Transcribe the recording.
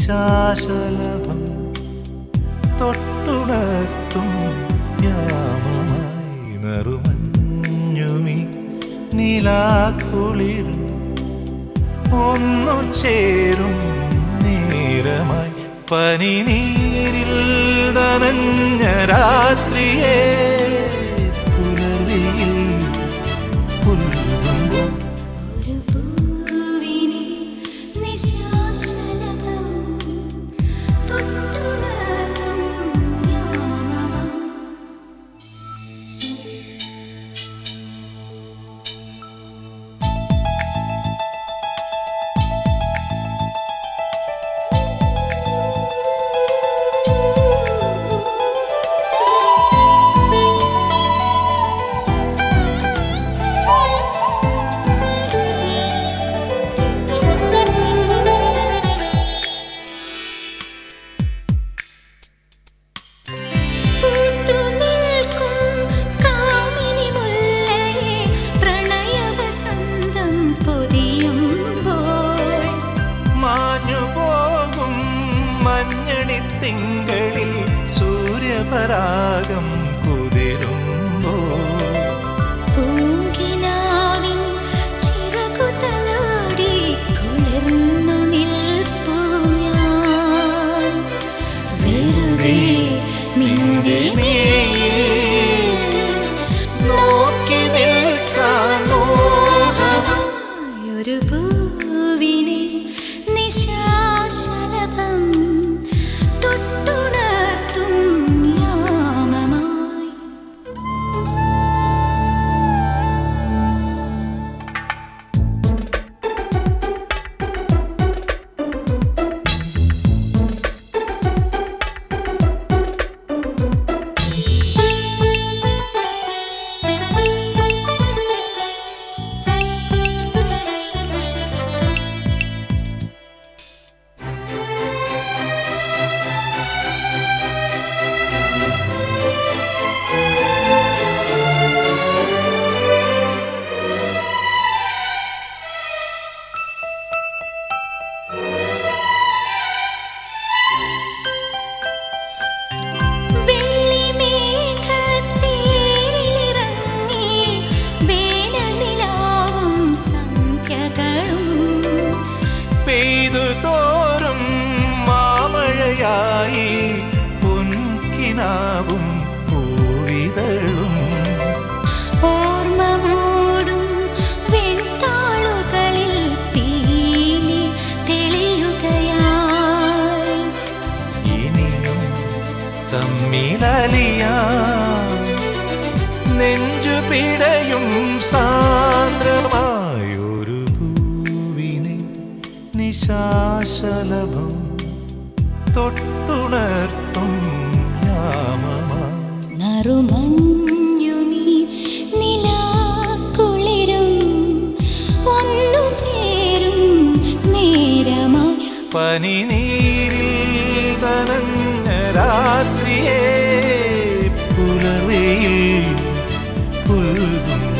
നിശാശലഭം തൊട്ടുണർത്തും യാമമായി നറുമഞ്ഞുമി നിലാക്കുളിരും ഒന്നു ചേരും നേരമായി പനിനീരിൽ നനഞ്ഞ രാത്രിയേ പുലരിയിൽ പുൽകുമ്പോൾ തിങ്കളിൽ സൂര്യപരാഗം കുതിരുമ്പോൾ പൂങ്കിനാവിൻ ചിറകുതലോടി കുളിർന്നു നിൽപ്പൂ ഞാൻ വെറുതെ നിന്റെ നോക്കി നിൽക്കാൻ ഒരു പൂവിനെ നിശാശലഭം തൊട്ടുണർത്തും യാമമായി തോറും മാമഴയായി പൊൻകിനാവും പൂവിതളും ഓർമ്മ മൂടും വെൺതാളുകളിൽ പീലി തെളിയുകയായി ഇനിയും തമ്മിലലിയാൻ നെഞ്ചു പിടയും സാന്ദ്രമായൊരു പൂവിനെ നിശാശലഭം തൊട്ടുണർത്തും യാമമായി നറുമഞ്ഞുമി നിലാക്കുളിരും ഒന്നു ചേരും നേരമായി പനിനീരിൽ നനഞ്ഞ രാത്രിയേ പുലർവെയിൽ പുൽകും